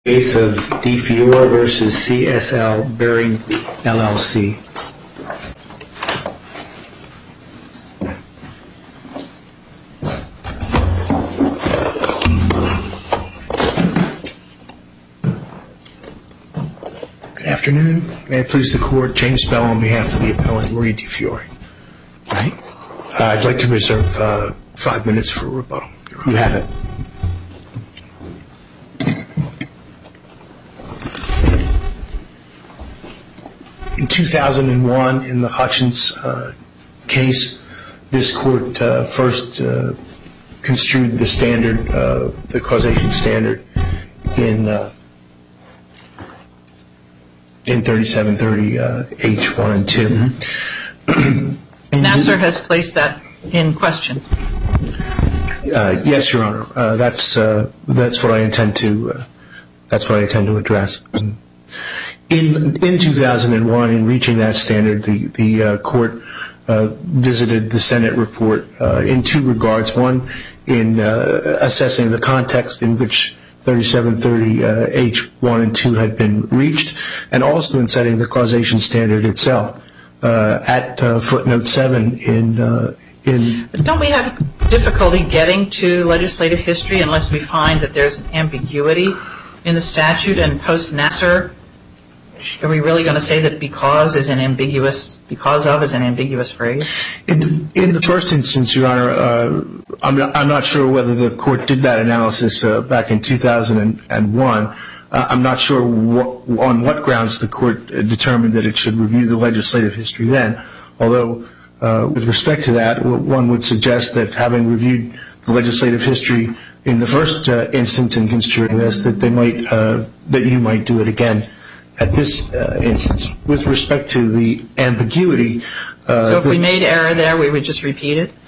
Case of DeFiore versus CSL Behring LLC. Good afternoon. May it please the court, James Bell on behalf of the appellant Marie DeFiore. Right. I'd like to reserve 5 minutes for rebuttal. You have it. In 2001, in the Hutchins case, this court first construed the standard, the causation standard, in 3730 H1 and 2. Mm-hmm. Nassar has placed that in question. Yes, Your Honor. That's what I intend to. That's what I intend to address. In 2001, in reaching that standard, the court visited the Senate report in two regards. One, in assessing the context in which 3730 H1 and 2 had been reached, and also in setting the causation standard itself. At footnote 7 in. Don't we have difficulty getting to legislative history unless we find that there's an ambiguity in the statute? And post Nassar, are we really going to say that because of is an ambiguous phrase? In the first instance, Your Honor, I'm not sure whether the court did that analysis back in 2001. I'm not sure on what grounds the court determined that it should review the legislative history then. Although, with respect to that, one would suggest that having reviewed the legislative history in the first instance in construing this, that you might do it again at this instance. With respect to the ambiguity, so if we made error there, we would just repeat it.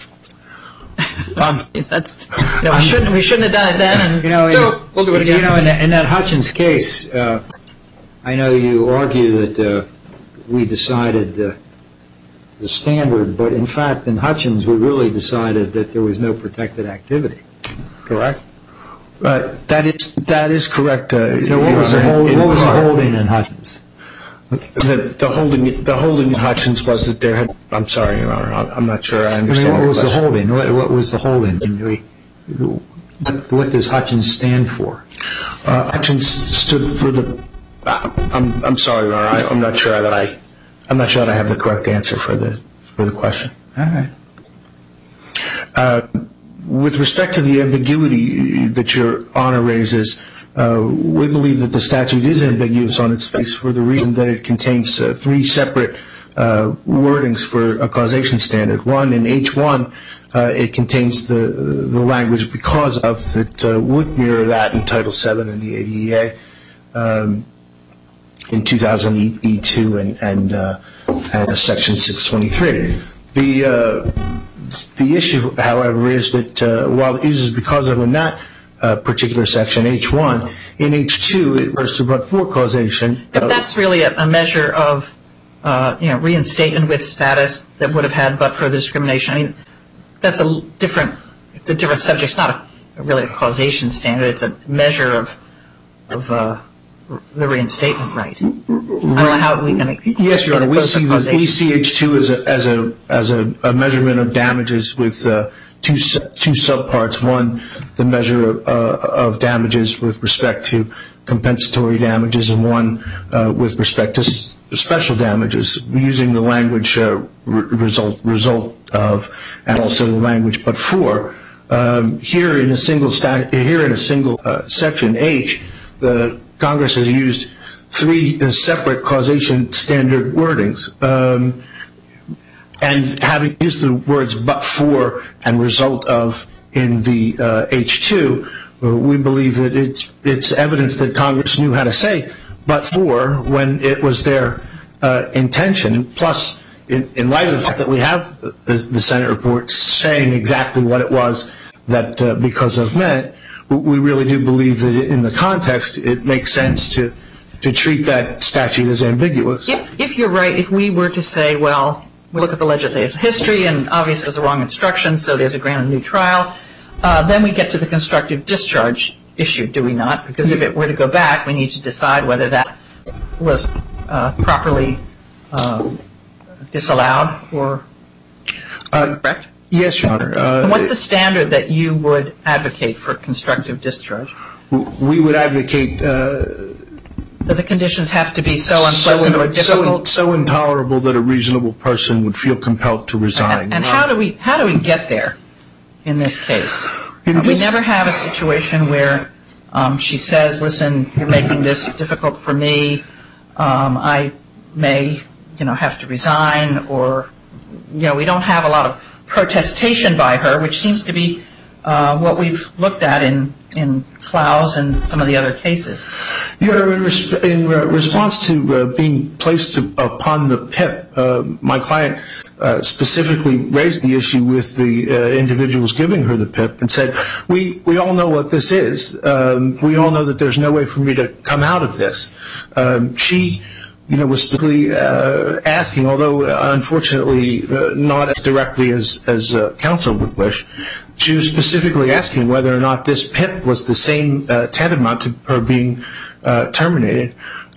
We shouldn't have done it then, so we'll do it again. In that Hutchins case, I know you argue that we decided the standard, but in fact, in Hutchins, we really decided that there was no protected activity. Correct? That is correct. So what was the holding in Hutchins? The holding in Hutchins was that there had. I'm sorry, Your Honor. I'm not sure I understand. What was the holding? What was the holding? What does Hutchins stand for? Hutchins stood for the. I'm sorry, Your Honor. I'm not sure that I have the correct answer for the question. All right. With respect to the ambiguity that Your Honor raises, we believe that the statute is ambiguous on its face for the reason that it contains three separate wordings for a causation standard. One, in H1, it contains the language because of that would mirror that in Title VII in the ADEA in 2000 E2 and Section 623. The issue, however, is that while it uses because of in that particular section, H1, in H2 it refers to but-for causation. But that's really a measure of reinstatement with status that would have had but-for the discrimination. I mean, that's a different subject. It's not really a causation standard. It's a measure of the reinstatement right. I don't know how we can. Yes, Your Honor. We see H2 as a measurement of damages with two subparts. One, the measure of damages with respect to compensatory damages, and one with respect to special damages, using the language result of, and also the language but for. Here in a single section H, the Congress has used three separate causation standard wordings, and having used the words but for and result of in the H2, we believe that it's evidence that Congress knew how to say but for when it was their intention. Plus, in light of the fact that we have the Senate report saying exactly what it was that because of meant, we really do believe that in the context it makes sense to treat that statute as ambiguous. If you're right, if we were to say, well, we look at the legislative history and obviously there's a wrong instruction, so there's a grant of new trial, then we get to the constructive discharge issue, do we not? Because if it were to go back, we need to decide whether that was properly disallowed or correct? Yes, Your Honor. And what's the standard that you would advocate for constructive discharge? We would advocate that the conditions have to be so unpleasant or difficult? So intolerable that a reasonable person would feel compelled to resign. And how do we get there in this case? We never have a situation where she says, listen, you're making this difficult for me. I may, have to resign, or, we don't have a lot of protestation by her, which seems to be what we've looked at in Klaus and some of the other cases. In response to being placed upon the PIP, my client specifically raised the issue with the individuals giving her the PIP and said, we all know what this is. We all know that there's no way for me to come out of this. She was specifically asking, although unfortunately not as directly as counsel would wish, she was specifically asking whether or not this PIP was the same tantamount to her being terminated,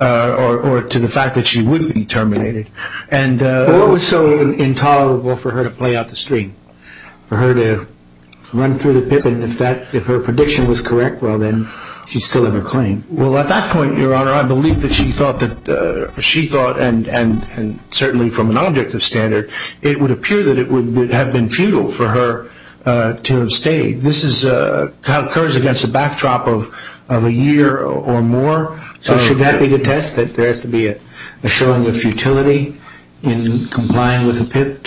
or to the fact that she would be terminated. And what was so intolerable for her to play out the stream? For her to run through the PIP, and if her prediction was correct, well then she'd still have her claim. Well, at that point, Your Honor, I believe that she thought, and certainly from an objective standard, it would appear that it would have been futile for her to have stayed. This occurs against the backdrop of a year or more. So should that be the test, that there has to be a showing of futility in complying with the PIP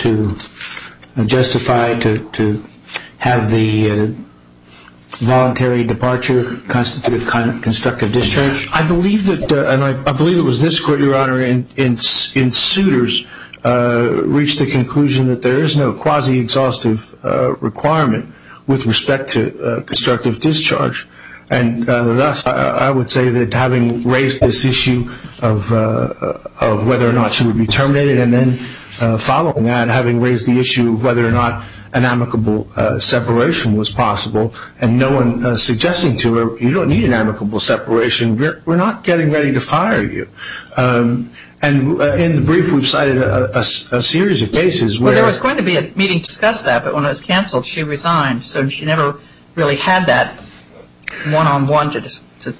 to justify, to have the voluntary departure constitute constructive discharge? I believe that, and I believe it was this court, Your Honor, in Suitors, reached the conclusion that there is no quasi-exhaustive requirement with respect to constructive discharge. And thus, I would say that having raised this issue of whether or not she would be terminated, and then following that, having raised the issue of whether or not an amicable separation was possible, and no one suggesting to her, you don't need an amicable separation, we're not getting ready to fire you. And in the brief, we've cited a series of cases where... Well, there was going to be a meeting to discuss that, but when it was canceled, she resigned, so she never really had that one-on-one to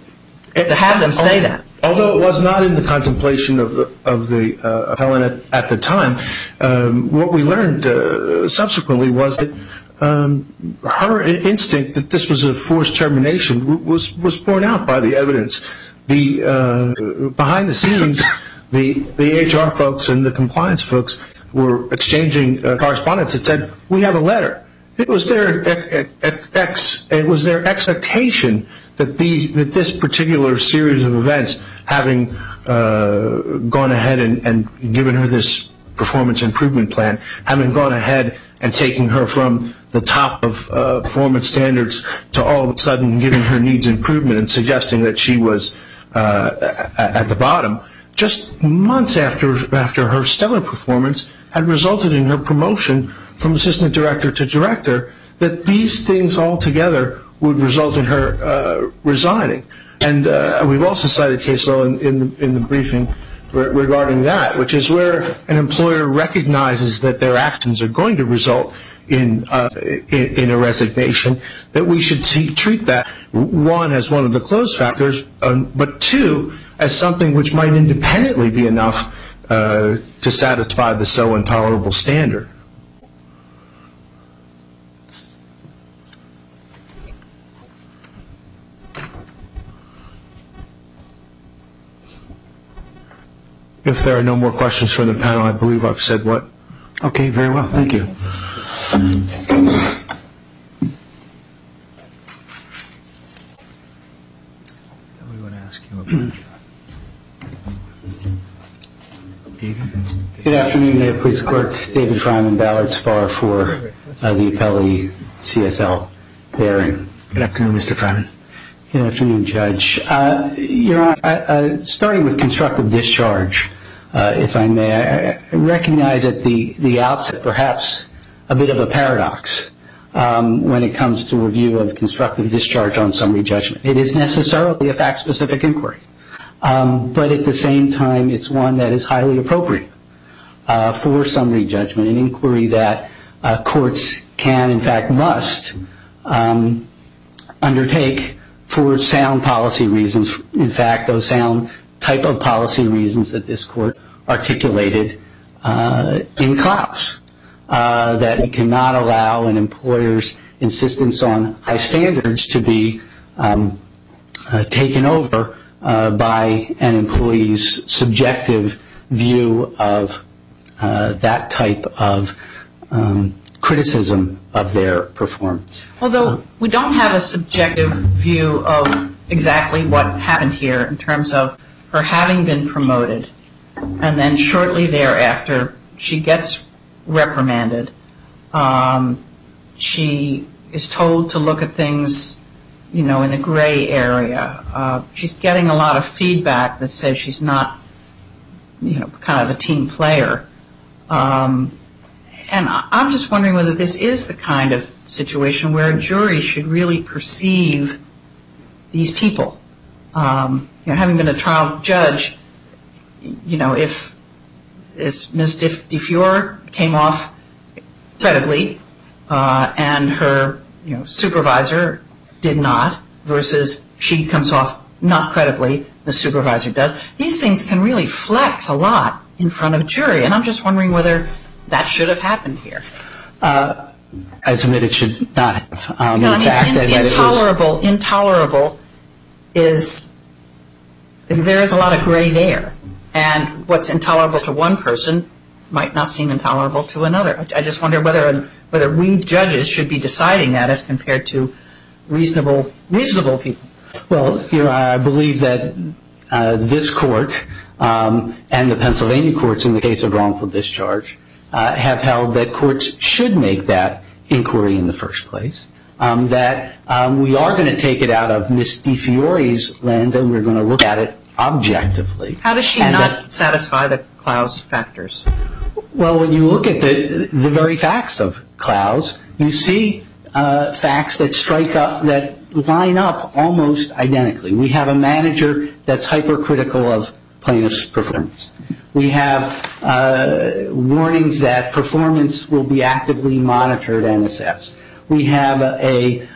have them say that. Although it was not in the contemplation of the appellant at the time, what we learned subsequently was that her instinct that this was a forced termination was borne out by the evidence. Behind the scenes, the HR folks and the compliance folks were exchanging correspondence that said, we have a letter. It was their expectation that this particular series of events, having gone ahead and given her this performance improvement plan, having gone ahead and taking her from the top of performance standards to all of a sudden giving her needs improvement and suggesting that she was at the bottom, just months after her stellar performance had resulted in her promotion from assistant director to director, that these things all together would result in her resigning. And we've also cited case law in the briefing regarding that, which is where an employer recognizes that their actions are going to result in a resignation, that we should treat that, one, as one of the close factors, but two, as something which might independently be enough to satisfy the so intolerable standard. If there are no more questions from the panel, I believe I've said what. Okay, very well. Thank you. We want to ask you about Good afternoon, Mayor Police Clerk. David Fryman, Ballard Spar for the appellee CSL Bearing. Good afternoon, Mr. Fryman. Good afternoon, Judge. Your Honor, starting with constructive discharge, if I may, I recognize at the outset perhaps a bit of a paradox. when it comes to review of constructive discharge on summary judgment. It is necessarily a fact-specific inquiry, but at the same time, it's one that is highly appropriate for summary judgment, an inquiry that courts can, in fact, must undertake for sound policy reasons. In fact, those sound type of policy reasons that this court articulated in Klaus, that it cannot allow an employer's insistence on high standards to be taken over by an employee's subjective view of that type of criticism of their performance. Although we don't have a subjective view of exactly what happened here in terms of her having been promoted, and then shortly thereafter she gets reprimanded. She is told to look at things, in a gray area. She's getting a lot of feedback that says she's not, kind of a team player. And I'm just wondering whether this is the kind of situation where a jury should really perceive these people. Having been a trial judge, if Ms. DeFiore came off credibly and her supervisor did not, versus she comes off not credibly, the supervisor does, these things can really flex a lot in front of a jury. And I'm just wondering whether that should have happened here. I submit it should not have. Intolerable is, there is a lot of gray there. And what's intolerable to one person might not seem intolerable to another. I just wonder whether we judges should be deciding that as compared to reasonable people. Well, I believe that this court and the Pennsylvania courts in the case of wrongful discharge have held that courts should make that inquiry in the first place, that we are going to take it out of Ms. DeFiore's lens and we're going to look at it objectively. How does she not satisfy the Klaus factors? Well, when you look at the very facts of Klaus, you see facts that strike up, that line up almost identically. We have a manager that's hypercritical of plaintiff's performance. We have warnings that performance will be actively monitored and assessed. We have a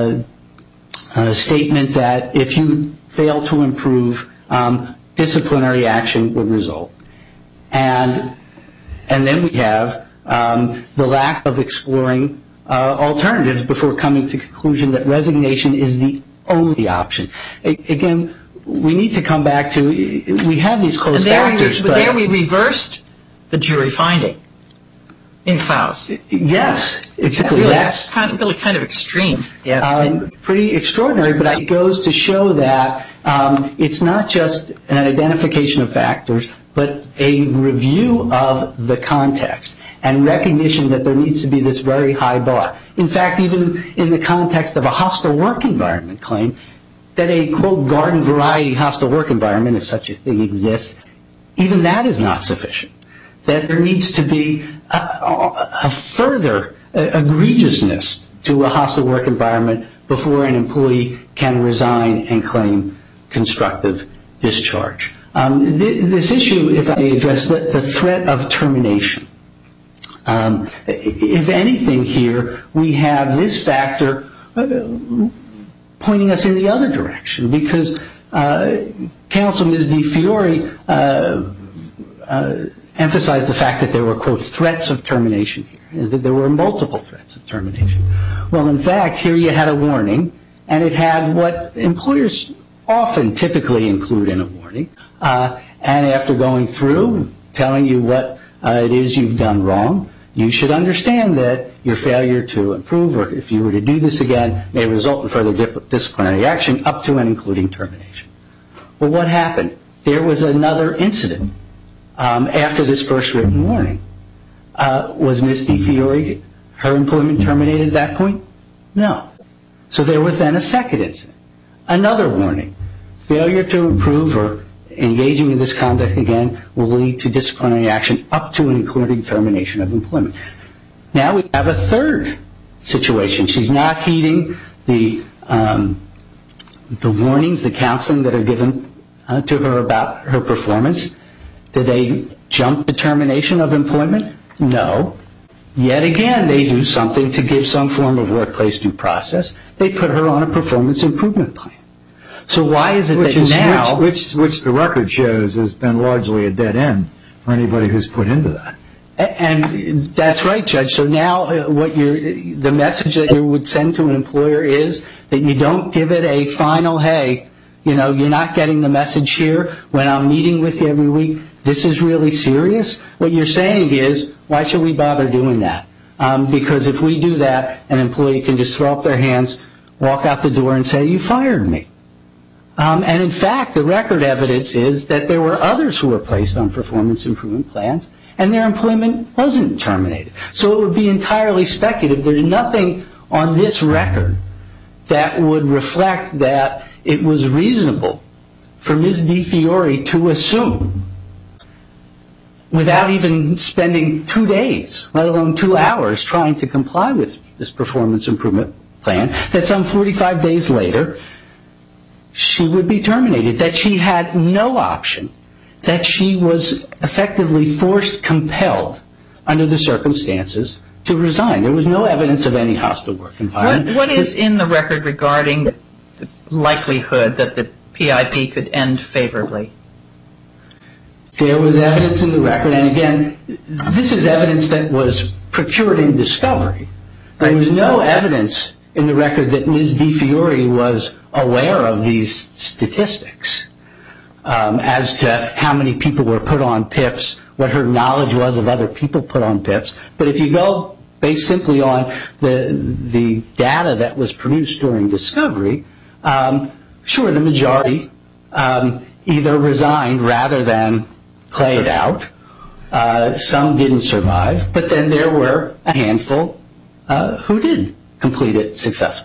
statement that if you fail to improve, disciplinary action would result. And then we have the lack of exploring alternatives before coming to the conclusion that resignation is the only option. Again, we need to come back to, we have these close factors. But there we reversed the jury finding in Klaus. Yes, exactly. That's really kind of extreme. Yes. Pretty extraordinary, but it goes to show that it's not just an identification of factors, but a review of the context and recognition that there needs to be this very high bar. In fact, even in the context of a hostile work environment claim, that a, quote, garden variety hostile work environment, if such a thing exists, even that is not sufficient. That there needs to be a further egregiousness to a hostile work environment before an employee can resign and claim constructive discharge. This issue, if I may address the threat of termination. If anything here, we have this factor pointing us in the other direction, because counsel Ms. DeFiore emphasized the fact that there were, quote, threats of termination here, that there were multiple threats of termination. Well, in fact, here you had a warning, and it had what employers often typically include in a warning, and after going through, telling you what it is you've done wrong, you should understand that your failure to improve, or if you were to do this again, may result in further disciplinary action up to and including termination. Well, what happened? There was another incident after this first written warning. Was Ms. DeFiore, her employment terminated at that point? No. So there was then a second incident. Another warning. Failure to improve or engaging in this conduct again will lead to disciplinary action up to and including termination of employment. Now we have a third situation. She's not heeding the warnings, the counseling that are given to her about her performance. Did they jump the termination of employment? No. Yet again, they do something to give some form of workplace due process. They put her on a performance improvement plan. So why is it which the record shows has been largely a dead end for anybody who's put into that? And that's right, Judge. So now the message that you would send to an employer is that you don't give it a final, hey, you're not getting the message here when I'm meeting with you every week. This is really serious. What you're saying is, why should we bother doing that? Because if we do that, an employee can just throw up their hands, walk out the door and say, you fired me. And in fact, the record evidence is that there were others who were placed on performance improvement plans and their employment wasn't terminated. So it would be entirely speculative. There's nothing on this record that would reflect that it was reasonable for Ms. DiFiore to assume, without even spending 2 days, let alone 2 hours, trying to comply with this performance improvement plan, that some 45 days later, she would be terminated, that she had no option, that she was effectively forced, compelled, under the circumstances, to resign. There was no evidence of any hostile work environment. What is in the record regarding the likelihood that the PIP could end favorably? There was evidence in the record, and again, this is evidence that was procured in discovery. There was no evidence in the record that Ms. DiFiore was aware of these statistics as to how many people were put on PIPs, what her knowledge was of other people put on PIPs. But if you go based simply on the data that was produced during discovery, sure, the majority either resigned rather than play it out. Some didn't survive, but then there were a handful who did complete it successfully.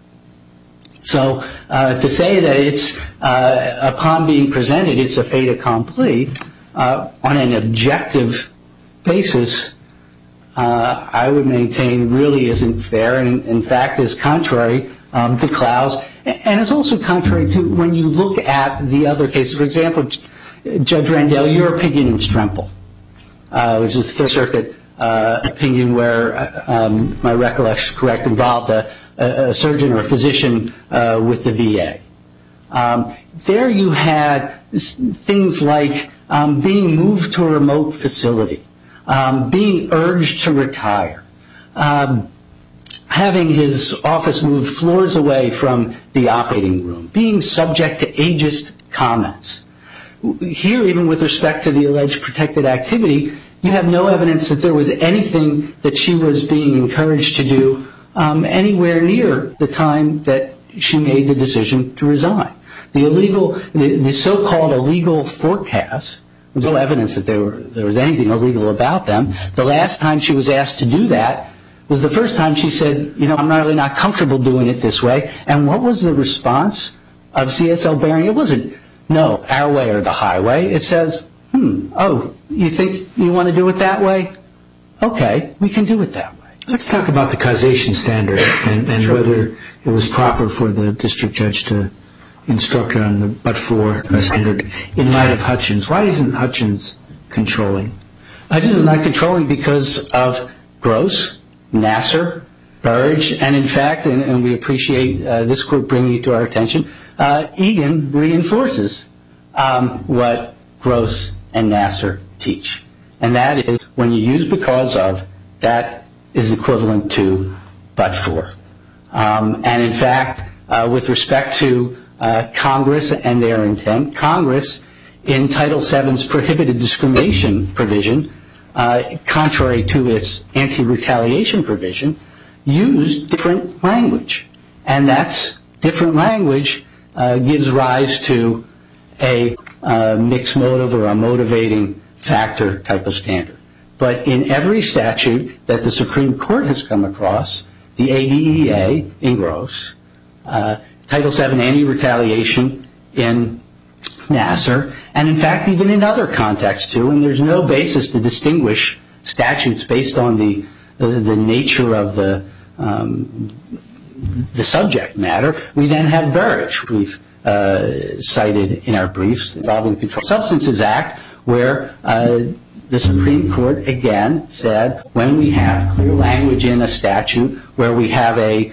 So to say that it's, upon being presented, it's a fait accompli, on an objective basis, I would maintain really isn't fair, and in fact is contrary to Klaus, and it's also contrary to when you look at the other cases. For example, Judge Randell, your opinion in Strempel, which is the Third Circuit opinion where, my recollection is correct, involved a surgeon or a physician with the VA. There you had things like being moved to a remote facility, being urged to retire, having his office moved floors away from the operating room, being subject to ageist comments. Here, even with respect to the alleged protected activity, you have no evidence that there was anything that she was being encouraged to do anywhere near the time that she made the decision to resign. The so-called illegal forecasts, there's no evidence that there was anything illegal about them. The last time she was asked to do that was the first time she said, I'm really not comfortable doing it this way. And what was the response of CSL Behring? It wasn't, no, our way or the highway. It says, oh, you think you want to do it that way? Okay, we can do it that way. Let's talk about the causation standard and whether it was proper for the district judge to instruct her on the but-for standard in light of Hutchins. Why isn't Hutchins controlling? Hutchins is not controlling because of Gross, Nassar, Burrage, and in fact, and we appreciate this group bringing it to our attention, Egan reinforces what Gross and Nassar teach. And that is when you use because of, that is equivalent to but-for. And in fact, with respect to Congress and their intent, Congress, in Title VII's prohibited discrimination provision, contrary to its anti-retaliation provision, used different language. And that's different language gives rise to a mixed motive or a motivating factor type of standard. But in every statute that the Supreme Court has come across, the ADEA in Gross, Title VII anti-retaliation in Nassar, and in fact even in other contexts too, and there's no basis to distinguish statutes based on the nature of the the subject matter. We then have Burrage, we've cited in our briefs, involving the Controlled Substances Act, where the Supreme Court again said when we have clear language in a statute where we have a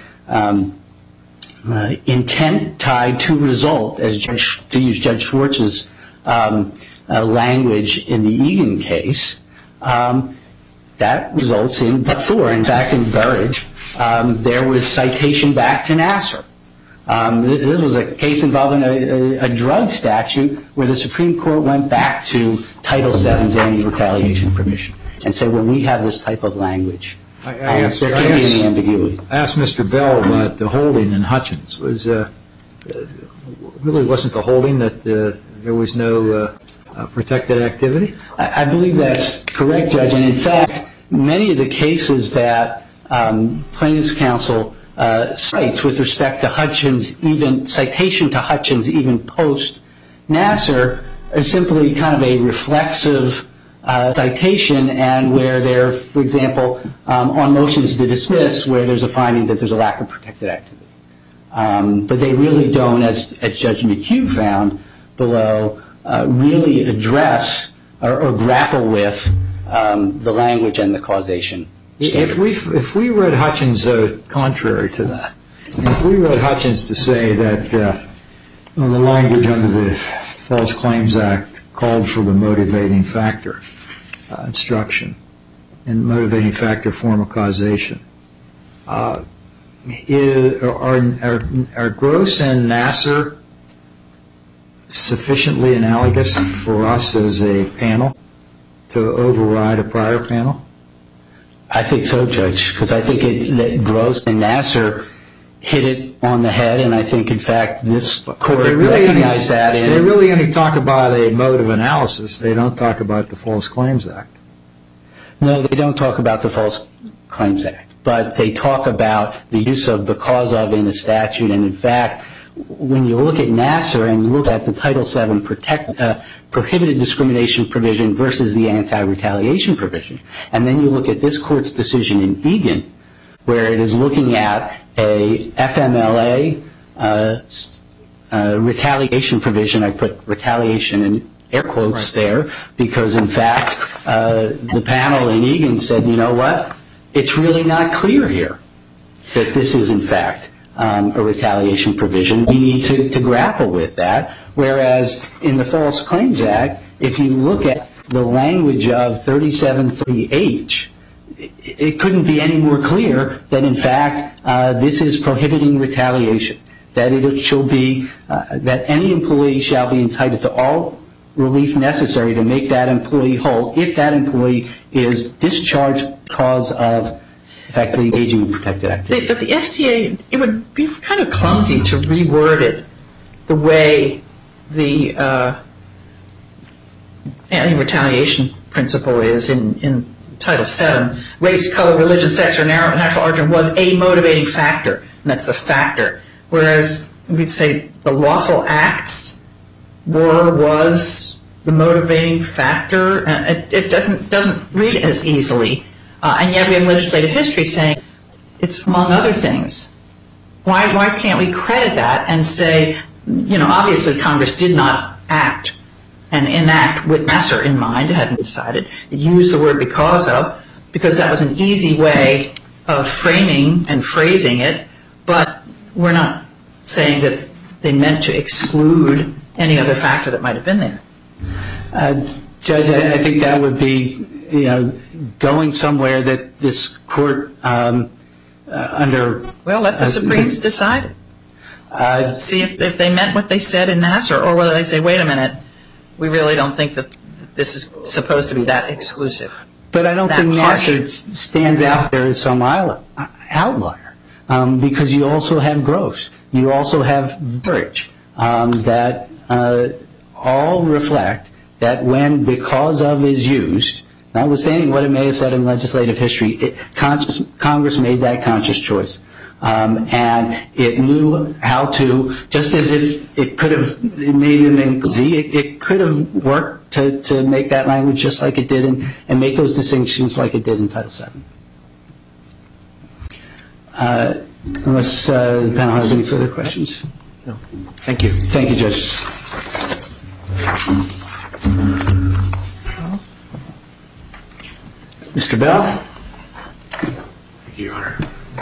intent tied to result, to use Judge Schwartz's language in the Egan case, that results in but for. In fact, in Burrage, there was citation back to Nassar. This was a case involving a drug statute where the Supreme Court went back to Title VII's anti-retaliation provision and said, well, we have this type of language. There can't be any ambiguity. I asked Mr. Bell about the holding in Hutchins. Really wasn't the holding that there was no protected activity? I believe that's correct, Judge. And in fact, many of the cases that plaintiff's counsel cites with respect to Hutchins, even citation to Hutchins, even post Nassar, is simply kind of a reflexive citation, and where there, for example, on motions to dismiss, where there's a finding that there's a lack of protected activity. But they really don't, as Judge McHugh found below, really address or grapple with the language and the causation. If we read Hutchins contrary to that, if we read Hutchins to say that the language under the False Claims Act called for the motivating factor instruction and motivating factor form of causation, are Gross and Nassar sufficiently analogous for us as a panel to override a prior panel? I think so, Judge, because I think that Gross and Nassar hit it on the head, and I think, in fact, this Court recognized that. They really only talk about a mode of analysis. They don't talk about the False Claims Act. No, they don't talk about the False Claims Act, but they talk about the use of because of in the statute. And, in fact, when you look at Nassar and look at the Title VII prohibited discrimination provision versus the anti-retaliation provision, and then you look at this Court's decision in Egan, where it is looking at a FMLA retaliation provision. I put retaliation in air quotes there because, in fact, the panel in Egan said, you know what, it's really not clear here that this is, in fact, a retaliation provision. We need to grapple with that. Whereas in the False Claims Act, if you look at the language of 37(3)H, it couldn't be any more clear that, in fact, this is prohibiting retaliation, that it shall be that any employee shall be entitled to all relief necessary to make that employee whole if that employee is discharged because of effectively engaging in protected activity. But the FCA, it would be kind of clumsy to reword it the way the anti-retaliation principle is in Title VII. Race, color, religion, sex, or natural origin was a motivating factor, and that's the factor. Whereas we'd say the lawful acts was the motivating factor. It doesn't read as easily. And yet we have legislative history saying it's among other things. Why can't we credit that and say, you know, obviously Congress did not act and enact with Nassar in mind, it hadn't decided. It used the word because that was an easy way of framing and phrasing it, but we're not saying that they meant to exclude any other factor that might have been there. Judge, I think that would be, you know, going somewhere that this Court under... Well, let the Supremes decide. See if they meant what they said in Nassar, or whether they say, wait a minute, we really don't think that this is supposed to be that exclusive. But I don't think Nassar stands out there as some outlier, because you also have Gross. You also have Burrage that all reflect that when because of is used, notwithstanding what it may have said in legislative history, Congress made that conscious choice. And it knew how to, just as if it could have made it could have worked to make that language just like it did and make those distinctions like it did in Title VII. Unless the panel has any further questions. No. Thank you. Thank you, Judge. Mr. Bell? Thank you, Your Honor.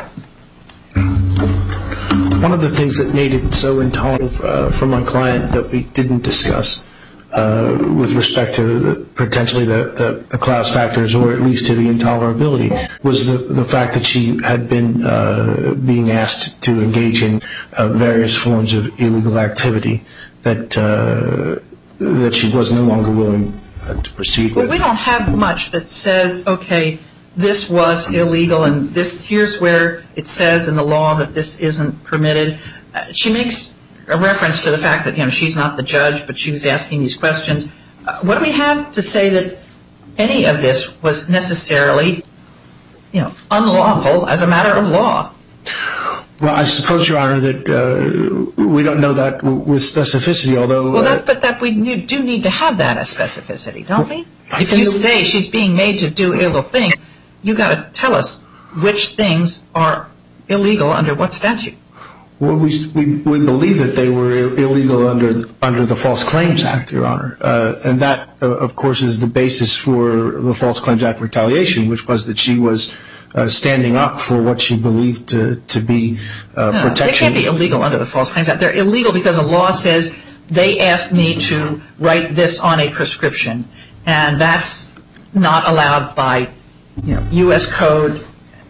One of the things that made it so intolerable for my client that we didn't discuss with respect to potentially the class factors, or at least to the intolerability, was the fact that she had been being asked to engage in various forms of illegal activity that she was no longer willing to proceed with. Well, we don't have much that says, okay, this was illegal, and here's where it says in the law that this isn't permitted. She makes a reference to the fact that, she's not the judge, but she was asking these questions. What do we have to say that any of this was necessarily, unlawful as a matter of law? Well, I suppose, Your Honor, that we don't know that with specificity, although... Well, but we do need to have that as specificity, don't we? If you say she's being made to do illegal things, you got to tell us which things are illegal under what statute. Well, we believe that they were illegal under the False Claims Act, Your Honor. And that, of course, is the basis for the False Claims Act retaliation, which was that she was standing up for what she believed to be protection. They can't be illegal under the False Claims Act. They're illegal because the law says they asked me to write this on a prescription, and that's not allowed by, U.S. code.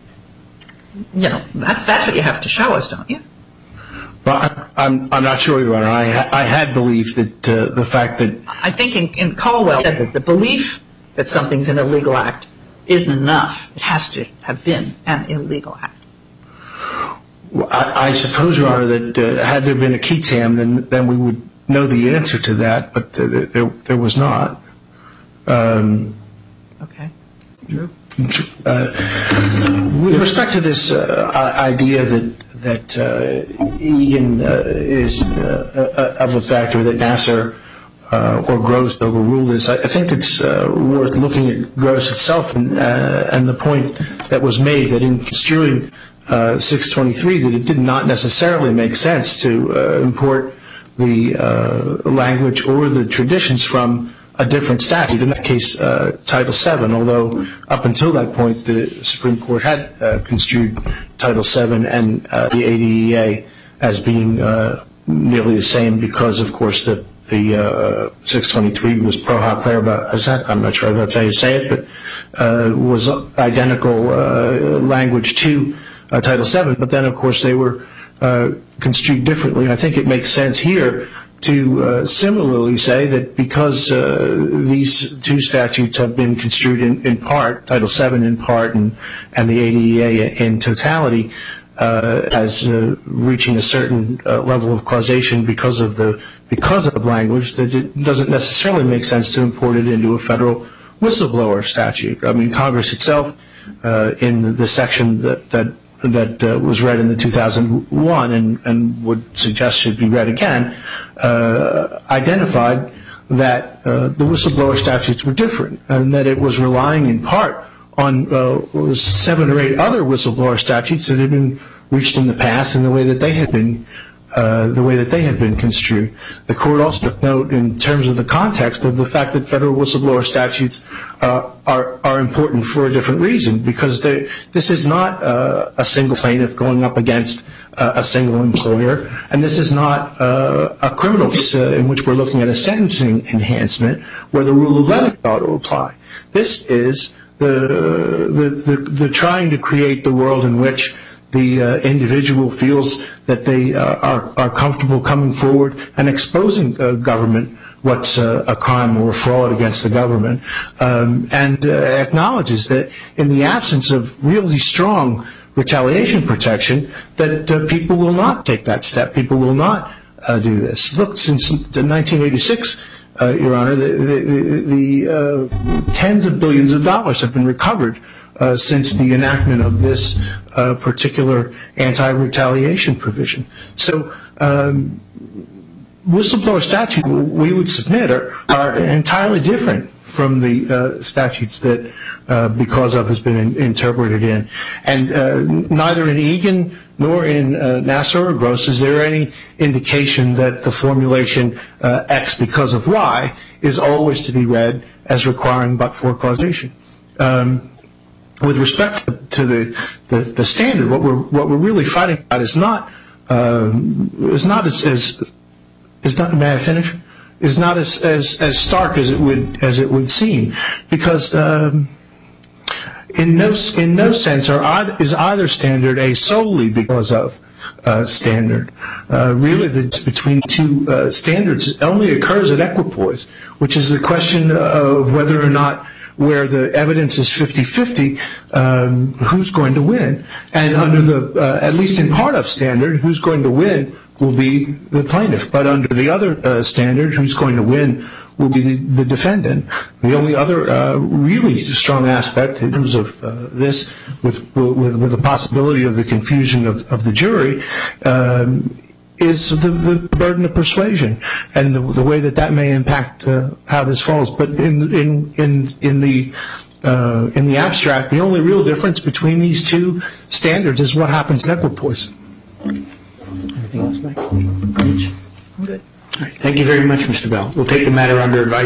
That's what you have to show us, don't you? Well, I'm not sure, Your Honor. I had believed that the fact that... I think in Caldwell, that the belief that something's an illegal act isn't enough. It has to have been an illegal act. Well, I suppose, Your Honor, that had there been a QTAM, then we would know the answer to that, but there was not. Okay. True. With respect to this idea that Egan is of a factor that Nassar or Gross overruled this, I think it's worth looking at Gross itself and the point that was made that in construing 623 that it did not necessarily make sense to import the language or the traditions from a different statute, in that case Title VII, although up until that point the Supreme Court had construed Title VII and the ADEA as being nearly the same because, of course, the 623 was pro hoc verba, I'm not sure if that's how you say it, but was identical language to Title VII, but then, of course, they were construed differently. And I think it makes sense here to similarly say that because these two statutes have been construed in part, Title VII in part and the ADEA in totality, as reaching a certain level of causation because of language, that it doesn't necessarily make sense to import it into a federal whistleblower statute. I mean, Congress itself, in the section that was read in the 2001 and would suggest should be read again, identified that the whistleblower statutes were different and that it was relying in part on 7 or 8 other whistleblower statutes that had been reached in the past and the way that they had been construed. The Court also took note in terms of the context of the fact that federal whistleblower statutes are important for a different reason, because this is not a single plaintiff going up against a single employer, and this is not a criminal case in which we're looking at a sentencing enhancement where the rule of lenity ought to apply. This is the trying to create the world in which the individual feels that they are comfortable coming forward and exposing government what's a crime or a fraud against the government, and acknowledges that in the absence of really strong retaliation protection, that people will not take that step. People will not do this. Look, since 1986, Your Honor, the tens of billions of dollars have been recovered since the enactment of this particular anti-retaliation provision. So whistleblower statutes we would submit are entirely different from the statutes that because of has been interpreted in. And neither in Egan nor in Nassar or Gross is there any indication that the formulation X because of Y is always to be read as requiring but-for causation. With respect to the standard, what we're really fighting about is not may I finish? Is not as stark as it would seem, because in no sense is either standard a solely because of standard. Really, between two standards only occurs at equipoise, which is the question of whether or not, where the evidence is 50-50, who's going to win? And under the, at least in part of standard, who's going to win will be the plaintiff. But under the other standard, who's going to win will be the defendant. The only other really strong aspect in terms of this, with the possibility of the confusion of the jury, is the burden of persuasion and the way that may impact how this falls. But in the abstract, the only real difference between these two standards is what happens in equipoise. Anything else, Mike? I'm good. All right. Thank you very much, Mr. Bell. We'll take the matter under advice.